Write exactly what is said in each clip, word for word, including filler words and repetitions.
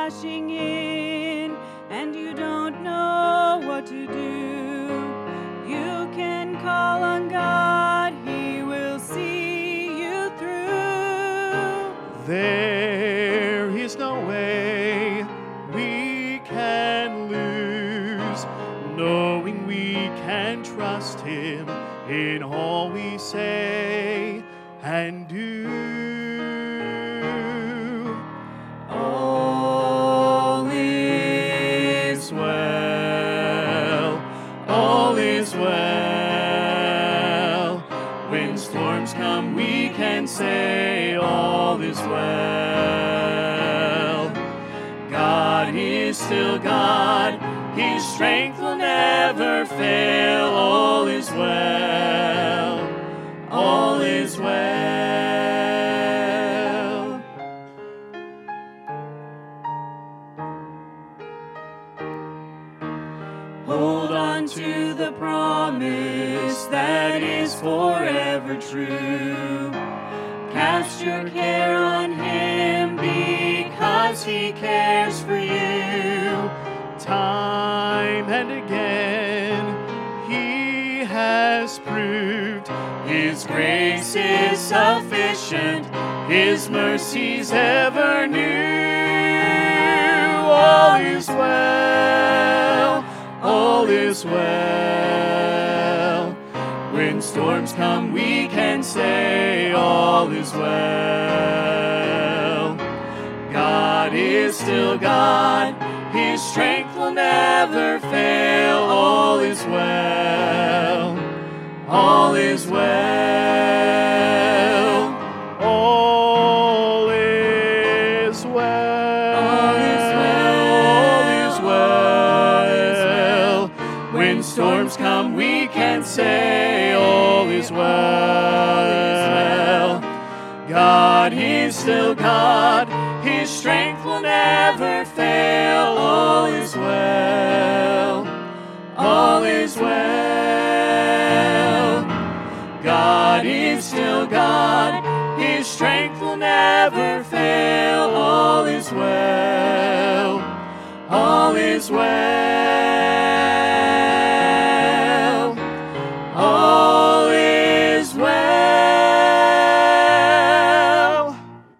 crashing in and you don't know what to do, you can call on God, He will see you through. There is no way we can lose, knowing we can trust Him in all we say and do. All is well, all is well. When storms come, we can say all is well. God is still God, His strength will never fail. All is well, all is well. Hold on to the promise that is forever true. Cast your care on Him because He cares for you. Time and again He has proved His grace is sufficient, His mercies ever new. All is well, all is well. When storms come, we can say all is well. God is still God, His strength will never fail. All is well, all is well, all is well, all is well, all is well. When storms come, we can say all is well. God is still God, His strength will never fail. All is well, all is well. God is still God, His strength will never fail. All is well, all is well, all is well.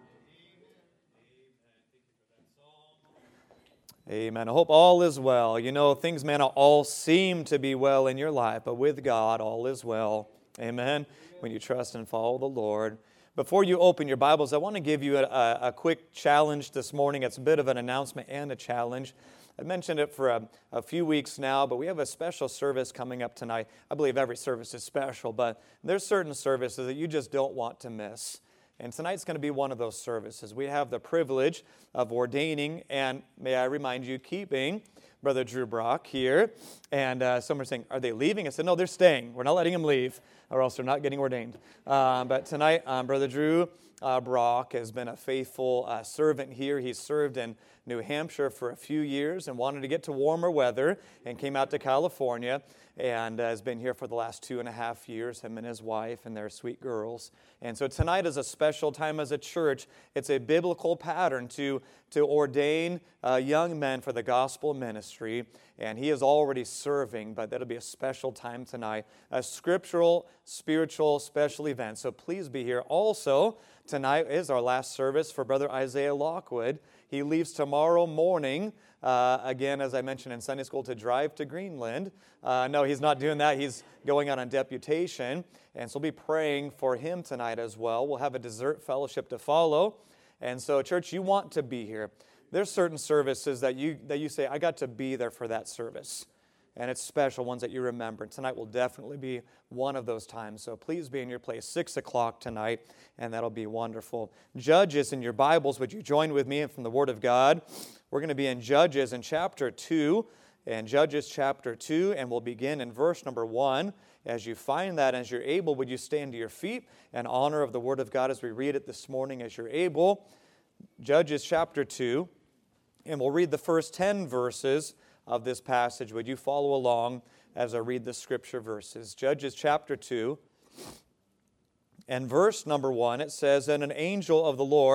Amen. I hope all is well. You know, things may not all seem to be well in your life, but with God, all is well. Amen. When you trust and follow the Lord. Before you open your Bibles, I want to give you a, a quick challenge this morning. It's a bit of an announcement and a challenge. I've mentioned it for a, a few weeks now, but we have a special service coming up tonight. I believe every service is special, but there's certain services that you just don't want to miss. And tonight's going to be one of those services. We have the privilege of ordaining, and may I remind you, keeping Brother Drew Brock here. And uh, some are saying, are they leaving? I said, no, they're staying. We're not letting them leave, or else they're not getting ordained. Uh, but tonight, um, Brother Drew uh, Brock has been a faithful uh, servant here. He's served in New Hampshire for a few years and wanted to get to warmer weather and came out to California and uh, has been here for the last two and a half years, him and his wife and their sweet girls. And so tonight is a special time as a church. It's a biblical pattern to, to ordain uh, young men for the gospel ministry, and he is already serving, but that'll be a special time tonight, a scriptural, spiritual, special event. So please be here. Also, tonight is our last service for Brother Isaiah Lockwood. He leaves tomorrow morning, uh, again, as I mentioned in Sunday school, to drive to Greenland. Uh, no, he's not doing that. He's going out on deputation, and so we'll be praying for him tonight as well. We'll have a dessert fellowship to follow. And so, church, you want to be here. There's certain services that you that you say, I got to be there for that service. And it's special, ones that you remember. Tonight will definitely be one of those times. So please be in your place, six o'clock tonight, and that'll be wonderful. Judges in your Bibles, would you join with me from the Word of God? We're going to be in Judges in chapter two, and Judges chapter two, and we'll begin in verse number one. As you find that, as you're able, would you stand to your feet in honor of the Word of God as we read it this morning as you're able? Judges chapter two, and we'll read the first ten verses of this passage. Would you follow along as I read the scripture verses? Judges chapter two, and verse number one, it says, And an angel of the Lord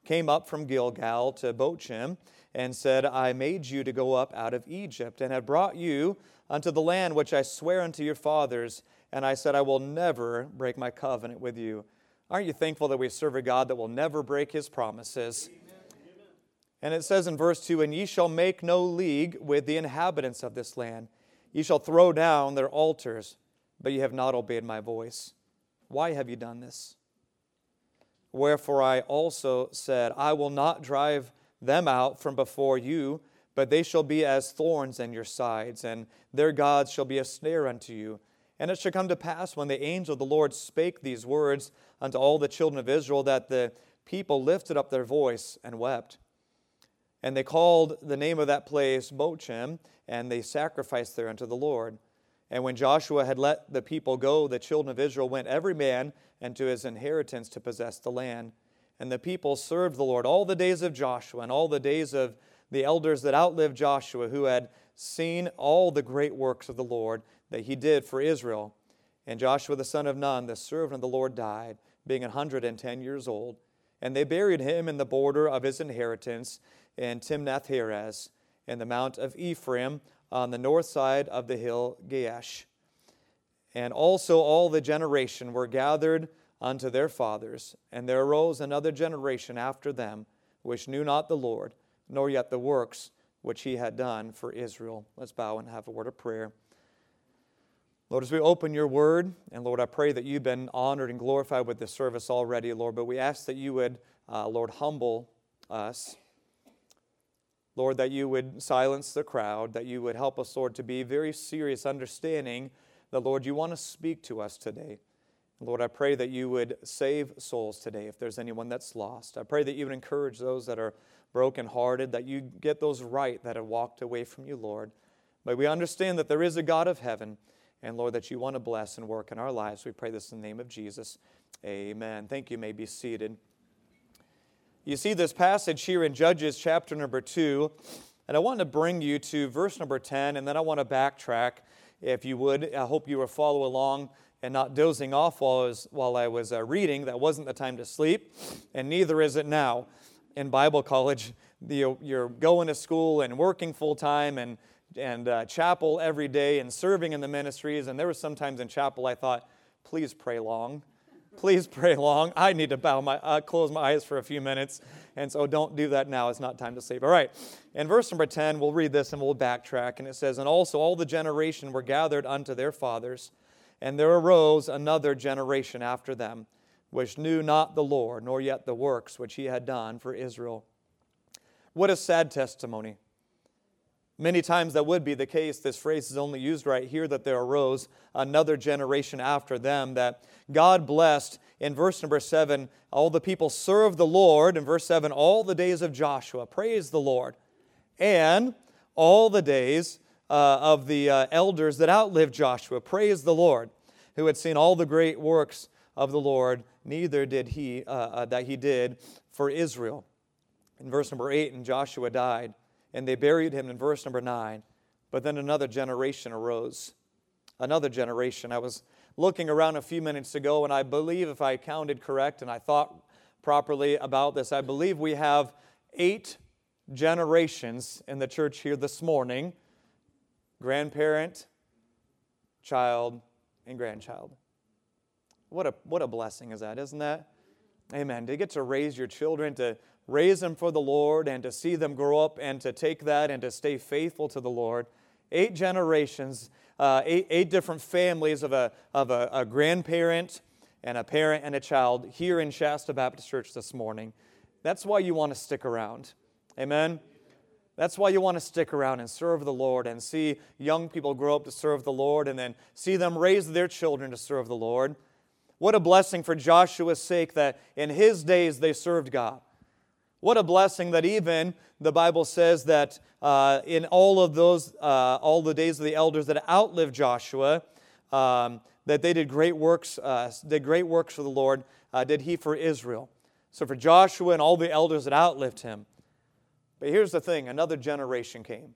came up from Gilgal to Bochim, and said, I made you to go up out of Egypt, and have brought you unto the land which I swear unto your fathers, and I said, I will never break my covenant with you. Aren't you thankful that we serve a God that will never break his promises? Amen. And it says in verse two, and ye shall make no league with the inhabitants of this land. Ye shall throw down their altars, but ye have not obeyed my voice. Why have ye done this? Wherefore I also said, I will not drive them out from before you, but they shall be as thorns in your sides, and their gods shall be a snare unto you. And it shall come to pass, when the angel of the Lord spake these words unto all the children of Israel, that the people lifted up their voice and wept. And they called the name of that place Bochim, and they sacrificed there unto the Lord. And when Joshua had let the people go, the children of Israel went every man unto his inheritance to possess the land. And the people served the Lord all the days of Joshua, and all the days of the elders that outlived Joshua, who had seen all the great works of the Lord that he did for Israel. And Joshua the son of Nun, the servant of the Lord, died, being a hundred and ten years old. And they buried him in the border of his inheritance in Timnath-Heres, in the mount of Ephraim, on the north side of the hill Gaash. And also all the generation were gathered unto their fathers, and there arose another generation after them, which knew not the Lord, nor yet the works which he had done for Israel. Let's bow and have a word of prayer. Lord, as we open your word, and Lord, I pray that you've been honored and glorified with this service already, Lord, but we ask that you would, uh, Lord, humble us. Lord, that you would silence the crowd, that you would help us, Lord, to be very serious, understanding that, Lord, you want to speak to us today. Lord, I pray that you would save souls today if there's anyone that's lost. I pray that you would encourage those that are brokenhearted, that you get those right that have walked away from you, Lord. But we understand that there is a God of heaven, and Lord, that you want to bless and work in our lives. We pray this in the name of Jesus. Amen. Thank you. You may be seated. You see this passage here in Judges chapter number two, and I want to bring you to verse number ten, and then I want to backtrack, if you would. I hope you will follow along and not dozing off while I was, while I was uh, reading. That wasn't the time to sleep, and neither is it now. In Bible college, the, you're going to school and working full-time and, and uh, chapel every day and serving in the ministries, and there were some times in chapel I thought, please pray long. Please pray long. I need to bow my, uh, close my eyes for a few minutes, and so don't do that now. It's not time to sleep. All right, in verse number ten, we'll read this and we'll backtrack, and it says, and also all the generation were gathered unto their fathers, and there arose another generation after them, which knew not the Lord, nor yet the works which he had done for Israel. What a sad testimony. Many times that would be the case. This phrase is only used right here, that there arose another generation after them, that God blessed. In verse number seven, all the people served the Lord. In verse seven, all the days of Joshua, praise the Lord. And all the days uh, of the uh, elders that outlived Joshua, praise the Lord, who had seen all the great works of the Lord, neither did he, uh, uh, that he did for Israel. In verse number eight, and Joshua died, and they buried him in verse number nine. But then another generation arose. Another generation. I was looking around a few minutes ago, and I believe, if I counted correct and I thought properly about this, I believe we have eight generations in the church here this morning. Grandparent, child, and grandchild. What a, what a blessing is that, isn't that? Amen. To get to raise your children, to raise them for the Lord, and to see them grow up and to take that and to stay faithful to the Lord. Eight generations, uh, eight, eight different families of, a, of a, a grandparent and a parent and a child here in Shasta Baptist Church this morning. That's why you want to stick around. Amen? That's why you want to stick around and serve the Lord and see young people grow up to serve the Lord and then see them raise their children to serve the Lord. What a blessing for Joshua's sake that in his days they served God. What a blessing that even the Bible says that uh, in all of those, uh, all the days of the elders that outlived Joshua, um, that they did great works, uh, did great works for the Lord, uh, did he for Israel. So for Joshua and all the elders that outlived him. But here's the thing, another generation came.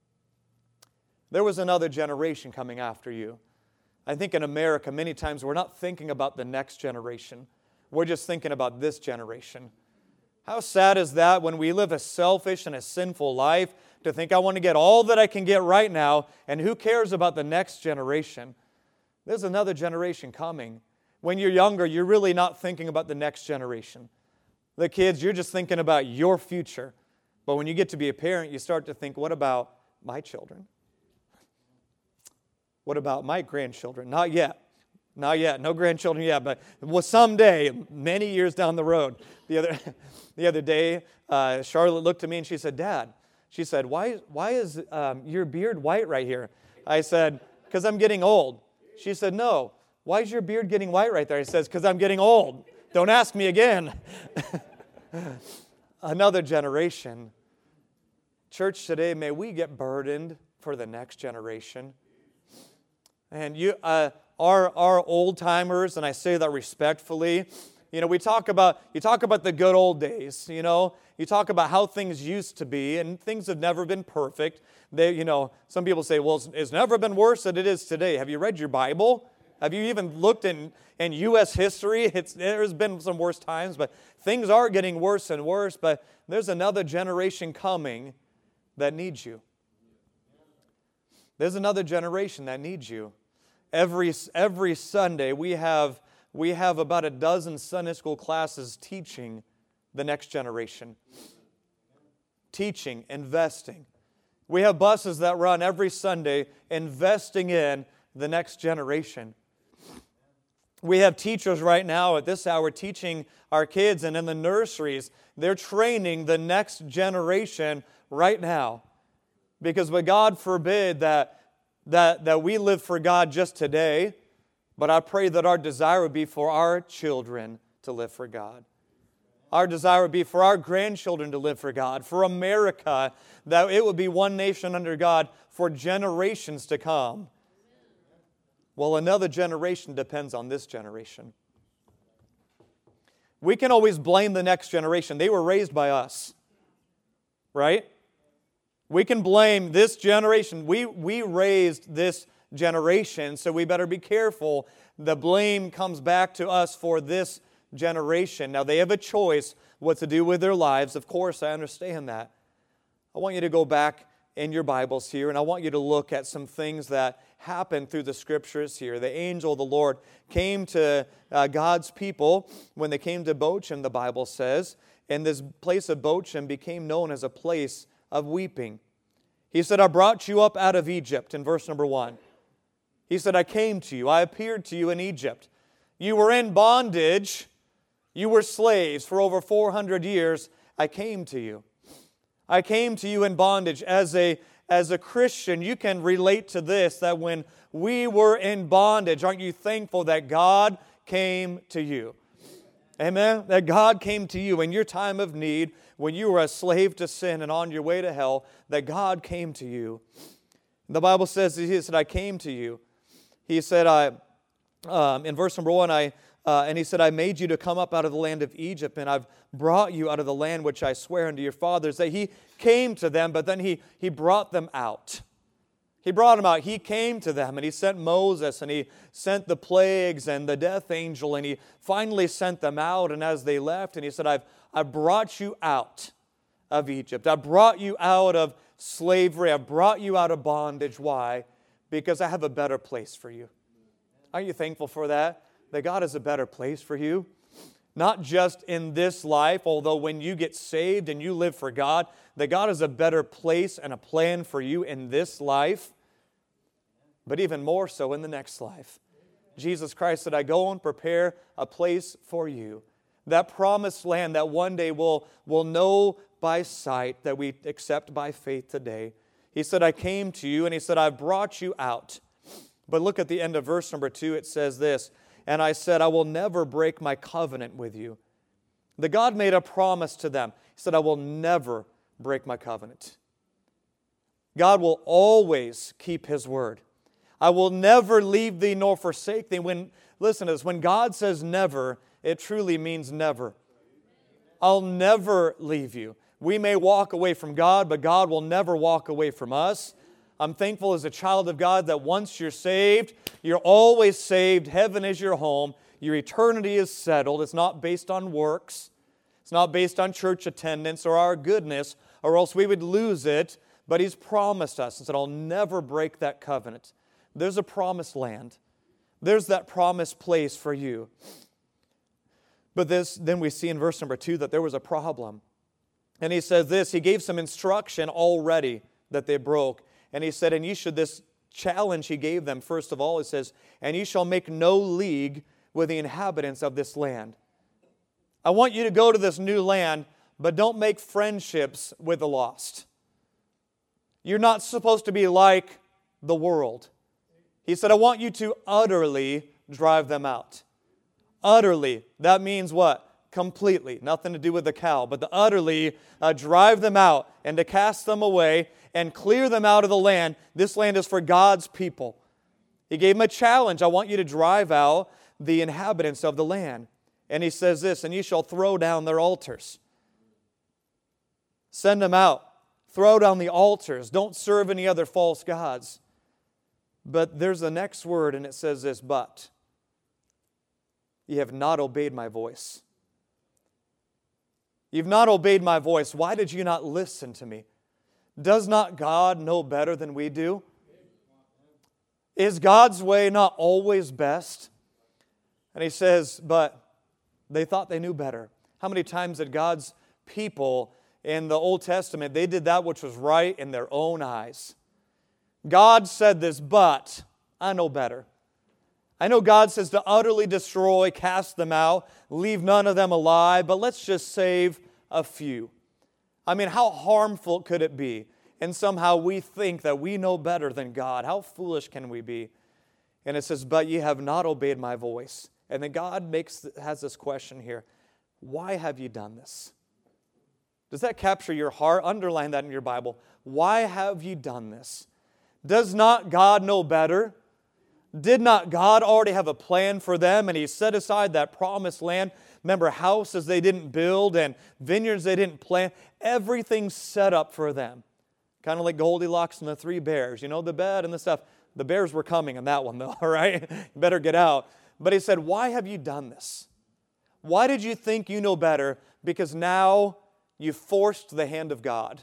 There was another generation coming after you. I think in America, many times we're not thinking about the next generation. We're just thinking about this generation. How sad is that when we live a selfish and a sinful life to think I want to get all that I can get right now, and who cares about the next generation? There's another generation coming. When you're younger, you're really not thinking about the next generation. The kids, you're just thinking about your future. But when you get to be a parent, you start to think, what about my children? What about my grandchildren? Not yet. Not yet. No grandchildren yet, but well, someday, many years down the road. The other, the other day, uh, Charlotte looked at me and she said, Dad, she said, why, why is um, your beard white right here? I said, because I'm getting old. She said, no, why is your beard getting white right there? I says, because I'm getting old. Don't ask me again. Another generation. Church today, may we get burdened for the next generation. And you, uh, our, our old timers, and I say that respectfully, you know, we talk about, you talk about the good old days, you know, you talk about how things used to be, and things have never been perfect. They, you know, some people say, well, it's, it's never been worse than it is today. Have you read your Bible? Have you even looked in, in U S history? It's, there's been some worse times, but things are getting worse and worse, but there's another generation coming that needs you. There's another generation that needs you. Every, every Sunday, we have, we have about a dozen Sunday school classes teaching the next generation. Teaching, investing. We have buses that run every Sunday investing in the next generation. We have teachers right now at this hour teaching our kids, and in the nurseries, they're training the next generation right now. Because but God forbid that, that, that we live for God just today, but I pray that our desire would be for our children to live for God. Our desire would be for our grandchildren to live for God, for America, that it would be one nation under God for generations to come. Well, another generation depends on this generation. We can always blame the next generation. They were raised by us, right? We can blame this generation. We, we raised this generation, so we better be careful. The blame comes back to us for this generation. Now, they have a choice what to do with their lives. Of course, I understand that. I want you to go back in your Bibles here, and I want you to look at some things that happened through the Scriptures here. The angel of the Lord came to uh, God's people when they came to Bochim, the Bible says, and this place of Bochim became known as a place of weeping. He said, I brought you up out of Egypt, in verse number one. He said, I came to you, I appeared to you in Egypt. You were in bondage, you were slaves for over four hundred years. I came to you. I came to you in bondage. As a, as a Christian, you can relate to this, that when we were in bondage, aren't you thankful that God came to you? Amen? That God came to you in your time of need, when you were a slave to sin and on your way to hell, that God came to you. The Bible says, He said, I came to you. He said, I, um, in verse number one, I, uh, and He said, I made you to come up out of the land of Egypt, and I've brought you out of the land which I swear unto your fathers. That He came to them, but then He, he brought them out. He brought them out. He came to them, and He sent Moses, and He sent the plagues and the death angel, and He finally sent them out. And as they left, and He said, I've, I've brought you out of Egypt. I brought you out of slavery. I brought you out of bondage. Why? Because I have a better place for you. Aren't you thankful for that? That God has a better place for you? Not just in this life, although when you get saved and you live for God, that God has a better place and a plan for you in this life, but even more so in the next life. Jesus Christ said, I go and prepare a place for you. That promised land that one day we'll, we'll know by sight, that we accept by faith today. He said, I came to you, and He said, I've brought you out. But look at the end of verse number two. It says this, and I said, I will never break my covenant with you. The God made a promise to them. He said, I will never break my covenant. God will always keep His word. I will never leave thee nor forsake thee. When, listen to this, when God says never, it truly means never. I'll never leave you. We may walk away from God, but God will never walk away from us. I'm thankful as a child of God that once you're saved, you're always saved. Heaven is your home. Your eternity is settled. It's not based on works. It's not based on church attendance or our goodness, or else we would lose it. But He's promised us and said, I'll never break that covenant. There's a promised land. There's that promised place for you. But this, then we see in verse number two that there was a problem. And He says this, He gave some instruction already that they broke. And He said, and ye should, this challenge He gave them, first of all, He says, and ye shall make no league with the inhabitants of this land. I want you to go to this new land, but don't make friendships with the lost. You're not supposed to be like the world. He said, I want you to utterly drive them out. Utterly. That means what? Completely. Nothing to do with the cow, but to utterly uh, drive them out and to cast them away and clear them out of the land. This land is for God's people. He gave them a challenge. I want you to drive out the inhabitants of the land. And He says this, and ye shall throw down their altars. Send them out. Throw down the altars. Don't serve any other false gods. But there's the next word, and it says this, but ye have not obeyed my voice. You've not obeyed my voice. Why did you not listen to me? Does not God know better than we do? Is God's way not always best? And He says, but they thought they knew better. How many times did God's people in the Old Testament, they did that which was right in their own eyes? God said this, but I know better. I know God says to utterly destroy, cast them out, leave none of them alive, but let's just save a few. I mean, how harmful could it be? And somehow we think that we know better than God. How foolish can we be? And it says, but ye have not obeyed my voice. And then God makes has this question here. Why have you done this? Does that capture your heart? Underline that in your Bible. Why have you done this? Does not God know better? Did not God already have a plan for them, and He set aside that promised land? Remember, houses they didn't build and vineyards they didn't plant. Everything's set up for them. Kind of like Goldilocks and the three bears. You know, the bed and the stuff. The bears were coming on that one, though, all right? You better get out. But He said, why have you done this? Why did you think you know better? Because now you forced the hand of God.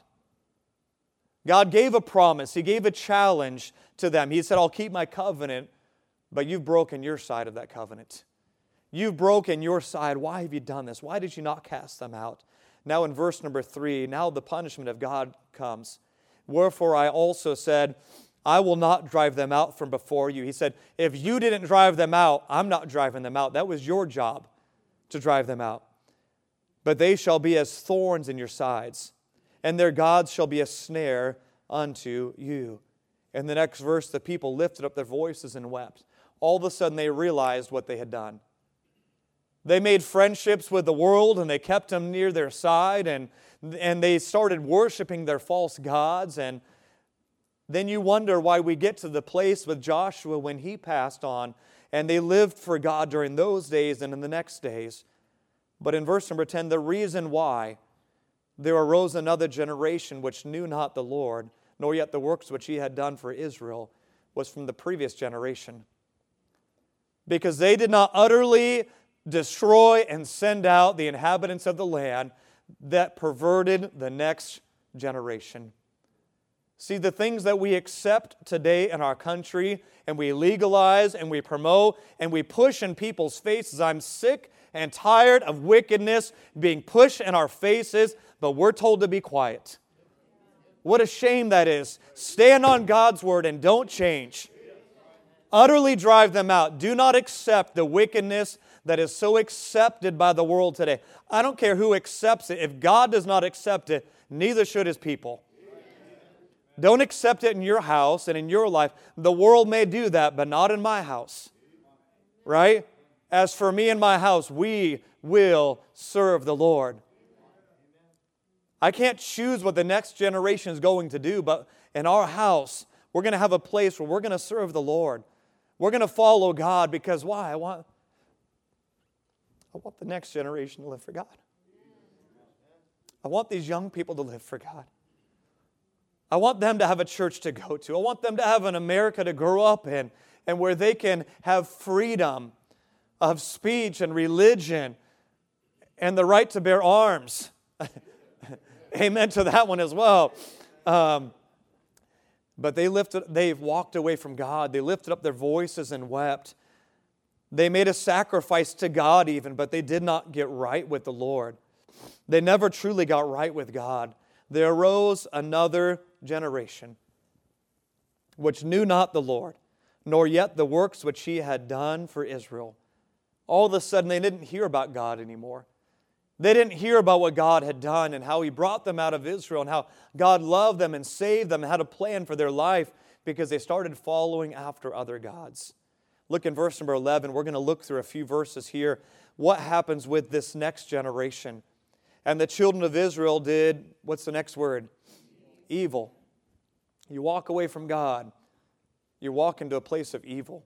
God gave a promise. He gave a challenge to them. He said, I'll keep my covenant, but you've broken your side of that covenant. You've broken your side. Why have you done this? Why did you not cast them out? Now in verse number three, now the punishment of God comes. Wherefore I also said, I will not drive them out from before you. He said, if you didn't drive them out, I'm not driving them out. That was your job to drive them out. But they shall be as thorns in your sides, and their gods shall be a snare unto you. In the next verse, the people lifted up their voices and wept. All of a sudden, they realized what they had done. They made friendships with the world, and they kept them near their side, and, and they started worshiping their false gods. And then you wonder why we get to the place with Joshua when he passed on, and they lived for God during those days and in the next days. But in verse number ten, the reason why there arose another generation which knew not the Lord, nor yet the works which He had done for Israel, was from the previous generation. Because they did not utterly destroy and send out the inhabitants of the land, that perverted the next generation. See, the things that we accept today in our country, and we legalize, and we promote, and we push in people's faces. I'm sick and tired of wickedness being pushed in our faces, but we're told to be quiet. What a shame that is. Stand on God's word and don't change. Utterly drive them out. Do not accept the wickedness that is so accepted by the world today. I don't care who accepts it. If God does not accept it, neither should His people. Don't accept it in your house and in your life. The world may do that, but not in my house. Right? As for me and my house, we will serve the Lord. I can't choose what the next generation is going to do, but in our house, we're going to have a place where we're going to serve the Lord. We're going to follow God because why? I want, I want the next generation to live for God. I want these young people to live for God. I want them to have a church to go to. I want them to have an America to grow up in, and where they can have freedom of speech and religion and the right to bear arms. Amen to that one as well. Um, but they lifted, they walked away from God. They lifted up their voices and wept. They made a sacrifice to God even, but they did not get right with the Lord. They never truly got right with God. There arose another generation, which knew not the Lord, nor yet the works which He had done for Israel. All of a sudden, they didn't hear about God anymore. They didn't hear about what God had done and how He brought them out of Israel and how God loved them and saved them and had a plan for their life because they started following after other gods. Look in verse number eleven. We're going to look through a few verses here. What happens with this next generation? And the children of Israel did, what's the next word? Evil. You walk away from God, you walk into a place of evil.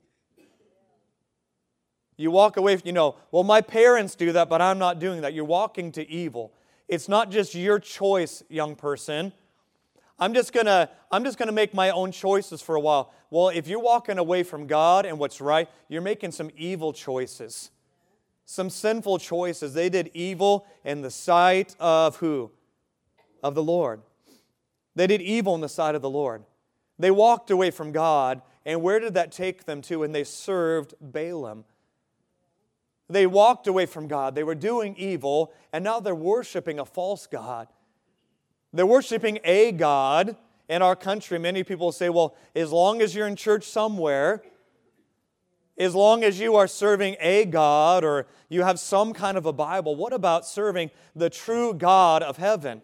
You walk away, you know, well, my parents do that, but I'm not doing that. You're walking to evil. It's not just your choice, young person. I'm just gonna, I'm just gonna make my own choices for a while. Well, if you're walking away from God and what's right, you're making some evil choices. Some sinful choices. They did evil in the sight of who? Of the Lord. They did evil in the sight of the Lord. They walked away from God, and where did that take them to? And they served Balaam. They walked away from God. They were doing evil, and now they're worshiping a false god. They're worshiping a god. In our country, many people say, well, as long as you're in church somewhere, as long as you are serving a god or you have some kind of a Bible, what about serving the true God of heaven?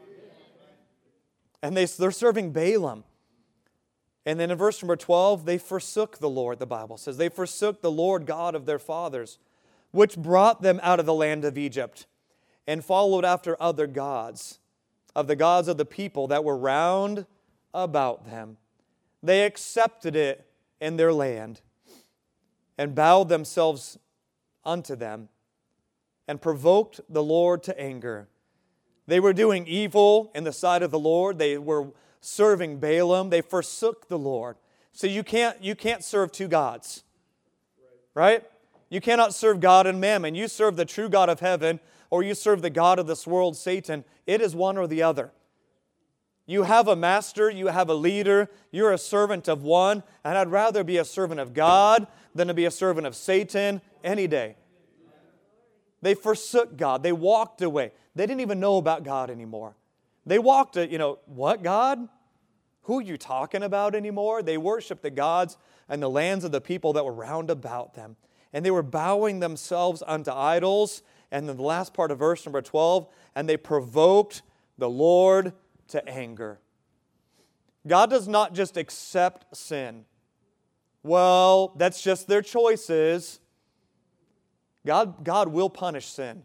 And they, they're serving Balaam. And then in verse number twelve, they forsook the Lord, the Bible says. They forsook the Lord God of their fathers, which brought them out of the land of Egypt, and followed after other gods, of the gods of the people that were round about them. They accepted it in their land, and bowed themselves unto them, and provoked the Lord to anger. They were doing evil in the sight of the Lord. They were serving Balaam. They forsook the Lord. So you can't, you can't serve two gods, right? You cannot serve God and mammon. You serve the true God of heaven, or you serve the god of this world, Satan. It is one or the other. You have a master, you have a leader, you're a servant of one, and I'd rather be a servant of God than to be a servant of Satan any day. They forsook God. They walked away. They didn't even know about God anymore. They walked, you know, what God? Who are you talking about anymore? They worshiped the gods and the lands of the people that were round about them. And they were bowing themselves unto idols. And then the last part of verse number twelve, and they provoked the Lord to anger. God does not just accept sin. Well, that's just their choices. God, God will punish sin.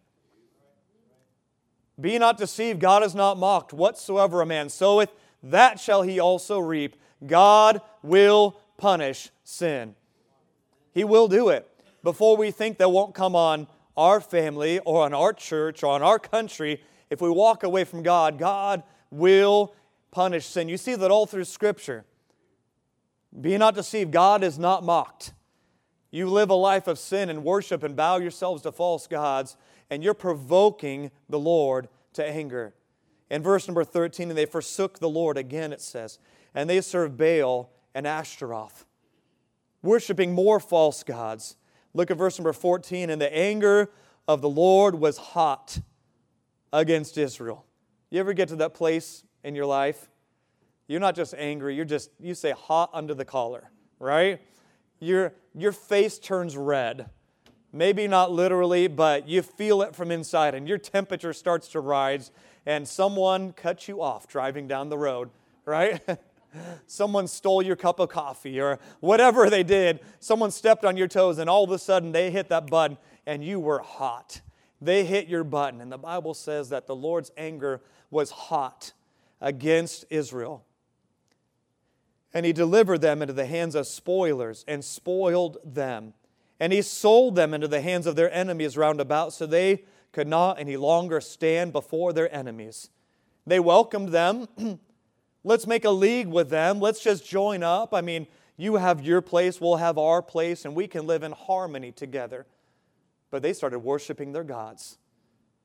Be not deceived, God is not mocked. Whatsoever a man soweth, that shall he also reap. God will punish sin. He will do it. Before we think that won't come on our family or on our church or on our country, if we walk away from God, God will punish sin. You see that all through Scripture. Be not deceived, God is not mocked. You live a life of sin and worship and bow yourselves to false gods, and you're provoking the Lord to anger. In verse number thirteen, and they forsook the Lord, again it says, and they served Baal and Ashtaroth, worshiping more false gods. Look at verse number fourteen, and the anger of the Lord was hot against Israel. You ever get to that place in your life? You're not just angry, you're just, you say hot under the collar, right? Your, your face turns red. Maybe not literally, but you feel it from inside, and your temperature starts to rise, and someone cuts you off driving down the road, right? Someone stole your cup of coffee, or whatever they did. Someone stepped on your toes, and all of a sudden they hit that button, and you were hot. They hit your button, and the Bible says that the Lord's anger was hot against Israel. And He delivered them into the hands of spoilers and spoiled them. And He sold them into the hands of their enemies round about, so they could not any longer stand before their enemies. They welcomed them. Let's make a league with them. Let's just join up. I mean, you have your place, we'll have our place, and we can live in harmony together. But they started worshiping their gods.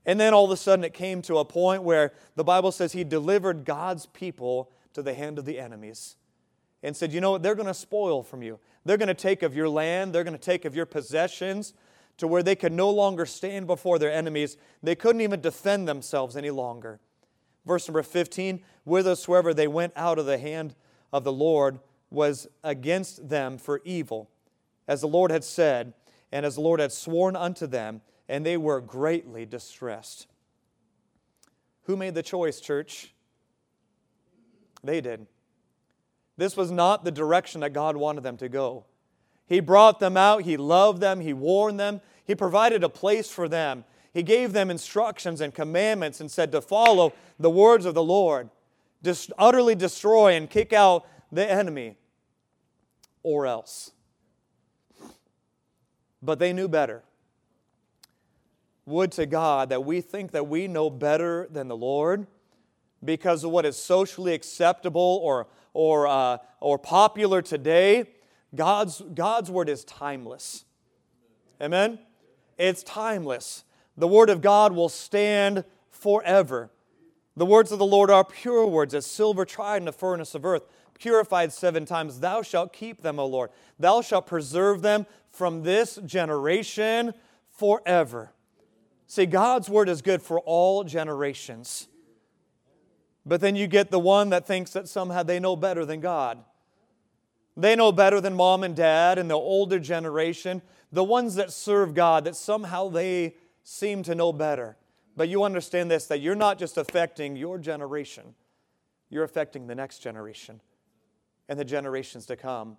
And then all of a sudden it came to a point where the Bible says he delivered God's people to the hand of the enemies. And said, you know what, they're going to spoil from you. They're going to take of your land. They're going to take of your possessions to where they could no longer stand before their enemies. They couldn't even defend themselves any longer. Verse number fifteen, whithersoever they went out of the hand of the Lord was against them for evil, as the Lord had said, and as the Lord had sworn unto them, and they were greatly distressed. Who made the choice, church? They did. This was not the direction that God wanted them to go. He brought them out. He loved them. He warned them. He provided a place for them. He gave them instructions and commandments and said to follow the words of the Lord. Just utterly destroy and kick out the enemy, or else. But they knew better. Would to God that we think that we know better than the Lord because of what is socially acceptable or, or, uh, or popular today. God's, God's Word is timeless. Amen? It's timeless. The Word of God will stand forever. The words of the Lord are pure words, as silver tried in the furnace of earth, purified seven times. Thou shalt keep them, O Lord. Thou shalt preserve them from this generation forever. See, God's Word is good for all generations. But then you get the one that thinks that somehow they know better than God. They know better than mom and dad and the older generation. The ones that serve God, that somehow they seem to know better. But you understand this, that you're not just affecting your generation. You're affecting the next generation and the generations to come.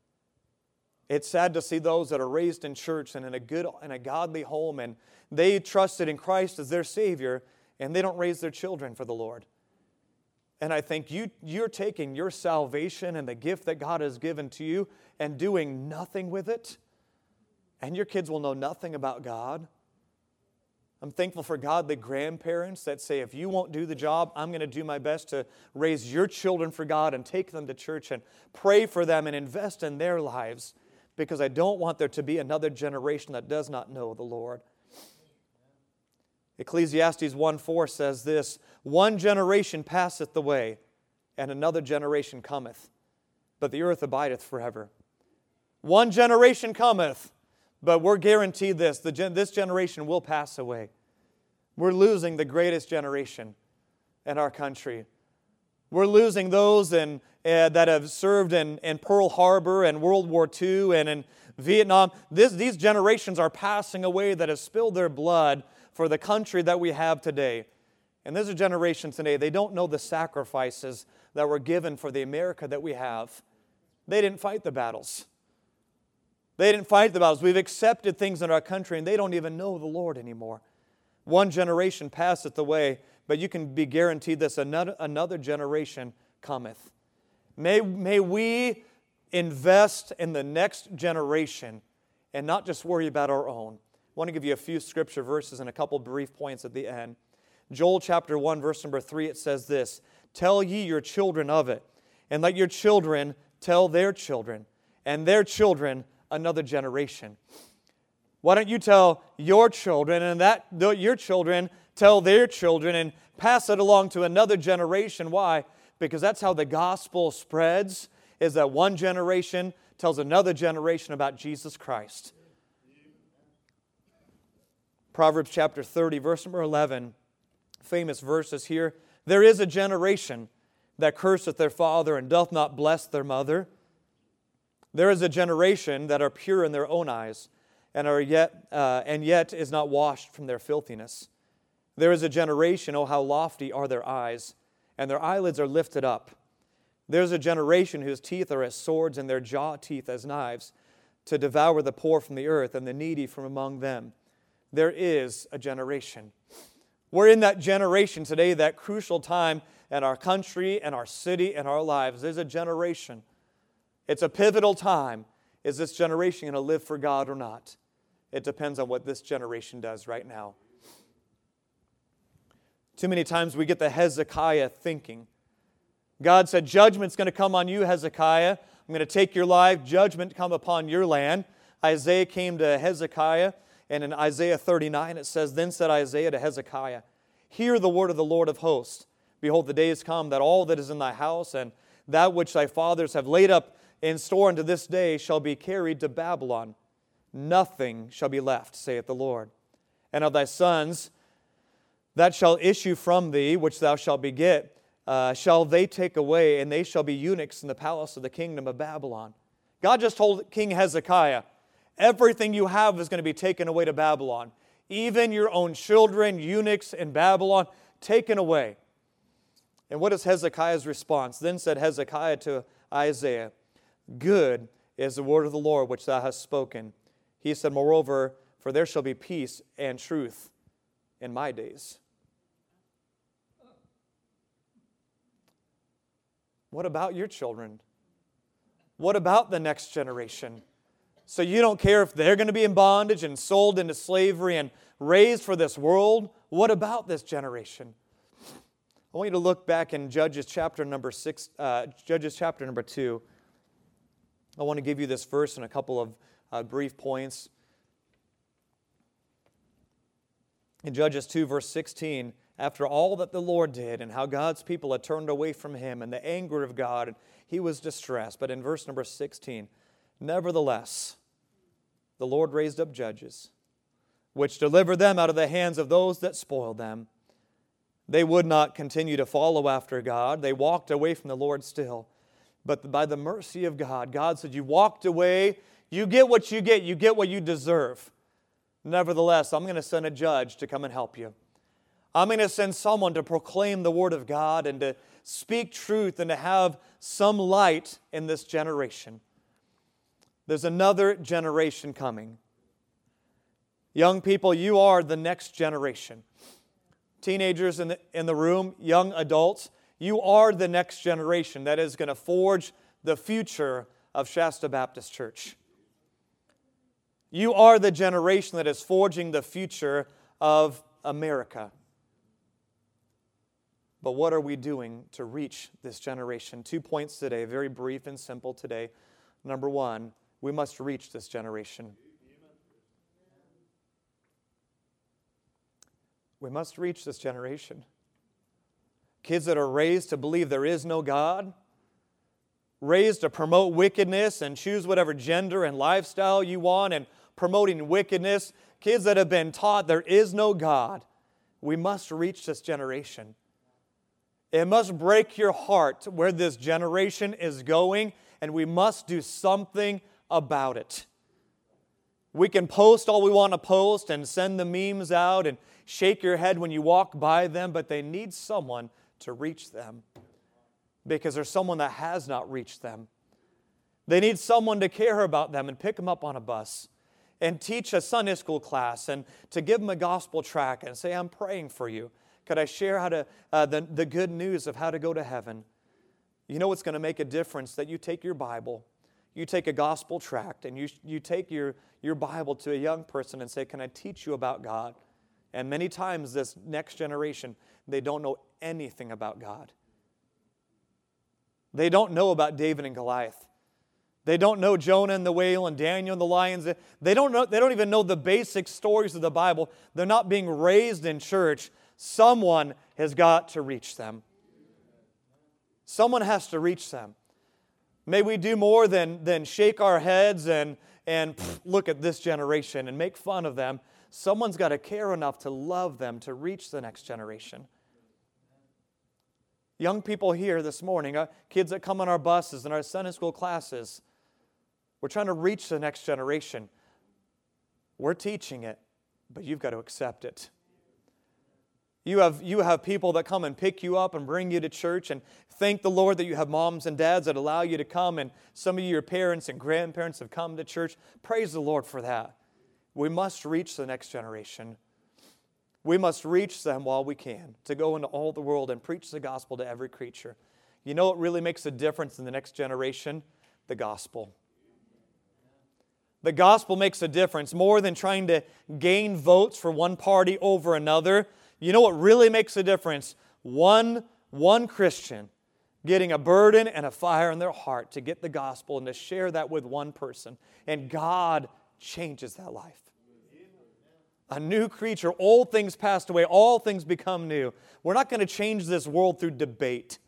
It's sad to see those that are raised in church and in a good and a godly home, and they trusted in Christ as their Savior, and they don't raise their children for the Lord. And I think you, you're taking your salvation and the gift that God has given to you and doing nothing with it, and your kids will know nothing about God. I'm thankful for godly grandparents that say, if you won't do the job, I'm going to do my best to raise your children for God and take them to church and pray for them and invest in their lives, because I don't want there to be another generation that does not know the Lord. Ecclesiastes one four says this, one generation passeth away, and another generation cometh, but the earth abideth forever. One generation cometh, but we're guaranteed this, the gen- this generation will pass away. We're losing the greatest generation in our country. We're losing those in, uh, that have served in, in Pearl Harbor and World War Two and in Vietnam. This, these generations are passing away that have spilled their blood for the country that we have today. And there's a generation today, they don't know the sacrifices that were given for the America that we have. They didn't fight the battles. They didn't fight the battles. We've accepted things in our country and they don't even know the Lord anymore. One generation passeth away, but you can be guaranteed this, another, another generation cometh. May, may we invest in the next generation and not just worry about our own. I want to give you a few scripture verses and a couple brief points at the end. Joel chapter one, verse number three, it says this, tell ye your children of it, and let your children tell their children, and their children another generation. Why don't you tell your children, and that your children tell their children, and pass it along to another generation? Why? Because that's how the gospel spreads, is that one generation tells another generation about Jesus Christ. Proverbs chapter thirty, verse number eleven, famous verses here. There is a generation that curseth their father and doth not bless their mother. There is a generation that are pure in their own eyes, and are yet uh, and yet is not washed from their filthiness. There is a generation, oh how lofty are their eyes, and their eyelids are lifted up. There is a generation whose teeth are as swords, and their jaw teeth as knives, to devour the poor from the earth, and the needy from among them. There is a generation. We're in that generation today, that crucial time in our country and our city and our lives. There's a generation. It's a pivotal time. Is this generation going to live for God or not? It depends on what this generation does right now. Too many times we get the Hezekiah thinking. God said, judgment's going to come on you, Hezekiah. I'm going to take your life. Judgment come upon your land. Isaiah came to Hezekiah And in Isaiah thirty-nine it says, Then said Isaiah to Hezekiah, Hear the word of the Lord of hosts. Behold, the days come that all that is in thy house and that which thy fathers have laid up in store unto this day shall be carried to Babylon. Nothing shall be left, saith the Lord. And of thy sons that shall issue from thee, which thou shalt beget, uh, shall they take away, and they shall be eunuchs in the palace of the kingdom of Babylon. God just told King Hezekiah, everything you have is going to be taken away to Babylon. Even your own children, eunuchs in Babylon, taken away. And what is Hezekiah's response? Then said Hezekiah to Isaiah, Good is the word of the Lord which thou hast spoken. He said, Moreover, for there shall be peace and truth in my days. What about your children? What about the next generation? So you don't care if they're going to be in bondage and sold into slavery and raised for this world? What about this generation? I want you to look back in Judges chapter number six, uh, Judges chapter number two. I want to give you this verse and a couple of uh, brief points. In Judges two, verse sixteen, after all that the Lord did and how God's people had turned away from Him and the anger of God, He was distressed. But in verse number sixteen, nevertheless, the Lord raised up judges, which delivered them out of the hands of those that spoiled them. They would not continue to follow after God. They walked away from the Lord still. But by the mercy of God, God said, you walked away, you get what you get, you get what you deserve. Nevertheless, I'm going to send a judge to come and help you. I'm going to send someone to proclaim the Word of God and to speak truth and to have some light in this generation. There's another generation coming. Young people, you are the next generation. Teenagers in the, in the room, young adults, you are the next generation that is going to forge the future of Shasta Baptist Church. You are the generation that is forging the future of America. But what are we doing to reach this generation? Two points today, very brief and simple today. Number one, we must reach this generation. We must reach this generation. Kids that are raised to believe there is no God, raised to promote wickedness and choose whatever gender and lifestyle you want and promoting wickedness, kids that have been taught there is no God. We must reach this generation. It must break your heart where this generation is going, and we must do something about it. We can post all we want to post and send the memes out and shake your head when you walk by them, but they need someone to reach them because there's someone that has not reached them. They need someone to care about them and pick them up on a bus and teach a Sunday school class and to give them a gospel tract and say, I'm praying for you. Could I share how to uh, the, the good news of how to go to heaven? You know what's going to make a difference? That you take your Bible, you take a gospel tract, and you, you take your, your Bible to a young person and say, can I teach you about God? And many times this next generation, they don't know anything about God. They don't know about David and Goliath. They don't know Jonah and the whale and Daniel and the lions. They don't know, they don't even know the basic stories of the Bible. They're not being raised in church. Someone has got to reach them. Someone has to reach them. May we do more than, than shake our heads and, and pff, look at this generation and make fun of them. Someone's got to care enough to love them to reach the next generation. Young people here this morning, uh, kids that come on our buses and our Sunday school classes, we're trying to reach the next generation. We're teaching it, but you've got to accept it. You have, you have people that come and pick you up and bring you to church, and thank the Lord that you have moms and dads that allow you to come, and some of your parents and grandparents have come to church. Praise the Lord for that. We must reach the next generation. We must reach them while we can, to go into all the world and preach the gospel to every creature. You know what really makes a difference in the next generation? The gospel. The gospel makes a difference more than trying to gain votes for one party over another. You know what really makes a difference? One, one Christian getting a burden and a fire in their heart to get the gospel and to share that with one person. And God changes that life. A new creature. Old things passed away. All things become new. We're not going to change this world through debate.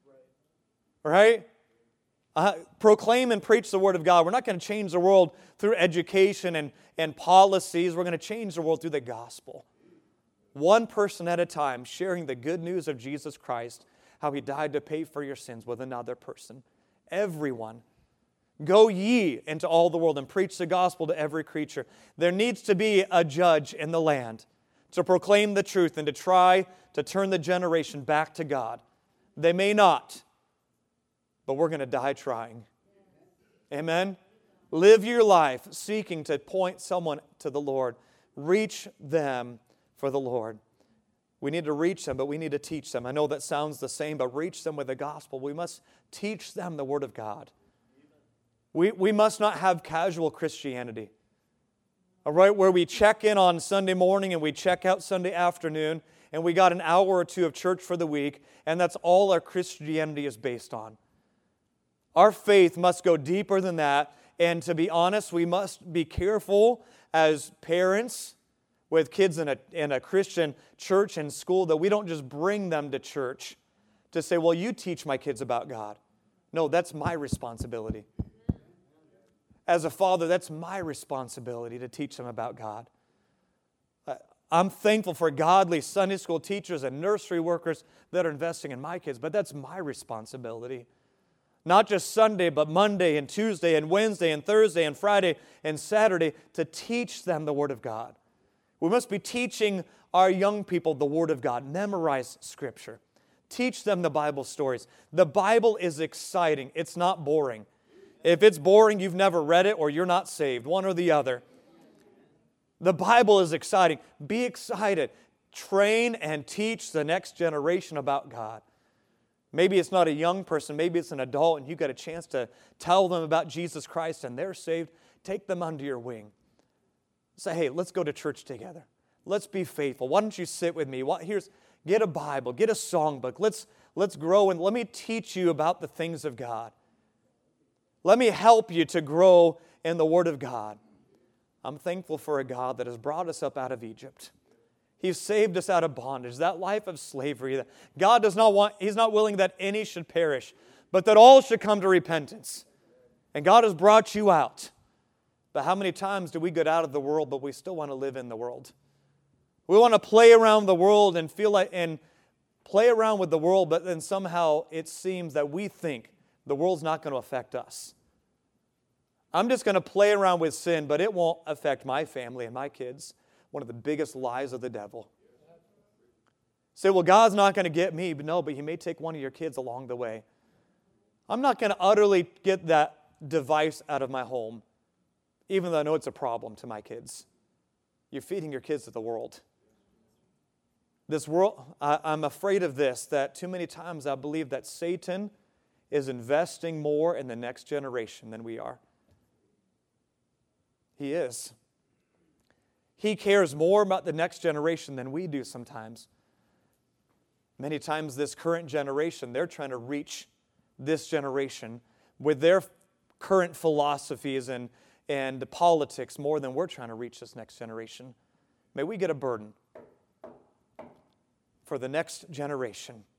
Right? Uh, proclaim and preach the Word of God. We're not going to change the world through education and, and policies. We're going to change the world through the gospel. One person at a time, sharing the good news of Jesus Christ, how He died to pay for your sins with another person. Everyone. Go ye into all the world and preach the gospel to every creature. There needs to be a judge in the land to proclaim the truth and to try to turn the generation back to God. They may not, but we're going to die trying. Amen? Live your life seeking to point someone to the Lord. Reach them for the Lord. We need to reach them, but we need to teach them. I know that sounds the same, but reach them with the gospel. We must teach them the Word of God. We, we must not have casual Christianity. All right, where we check in on Sunday morning and we check out Sunday afternoon, and we got an hour or two of church for the week, and that's all our Christianity is based on. Our faith must go deeper than that, and to be honest, we must be careful as parents with kids in a, in a Christian church and school that we don't just bring them to church to say, well, you teach my kids about God. No, that's my responsibility. As a father, that's my responsibility to teach them about God. I'm thankful for godly Sunday school teachers and nursery workers that are investing in my kids, but that's my responsibility. Not just Sunday, but Monday and Tuesday and Wednesday and Thursday and Friday and Saturday to teach them the Word of God. We must be teaching our young people the Word of God. Memorize Scripture. Teach them the Bible stories. The Bible is exciting. It's not boring. If it's boring, you've never read it or you're not saved, one or the other. The Bible is exciting. Be excited. Train and teach the next generation about God. Maybe it's not a young person, maybe it's an adult, and you got a chance to tell them about Jesus Christ and they're saved. Take them under your wing. Say, hey, let's go to church together. Let's be faithful. Why don't you sit with me? Here's, get a Bible, get a songbook. Let's, let's grow and let me teach you about the things of God. Let me help you to grow in the Word of God. I'm thankful for a God that has brought us up out of Egypt. He's saved us out of bondage, that life of slavery. God does not want, He's not willing that any should perish, but that all should come to repentance. And God has brought you out. But how many times do we get out of the world, but we still want to live in the world? We want to play around the world and feel like, and play around with the world, but then somehow it seems that we think the world's not going to affect us. I'm just going to play around with sin, but it won't affect my family and my kids. One of the biggest lies of the devil. Say, well, God's not going to get me. But no, but He may take one of your kids along the way. I'm not going to utterly get that device out of my home, even though I know it's a problem to my kids. You're feeding your kids to the world. This world, I, I'm afraid of this, that too many times I believe that Satan is investing more in the next generation than we are. He is. He cares more about the next generation than we do sometimes. Many times this current generation, they're trying to reach this generation with their current philosophies and, and politics more than we're trying to reach this next generation. May we get a burden for the next generation.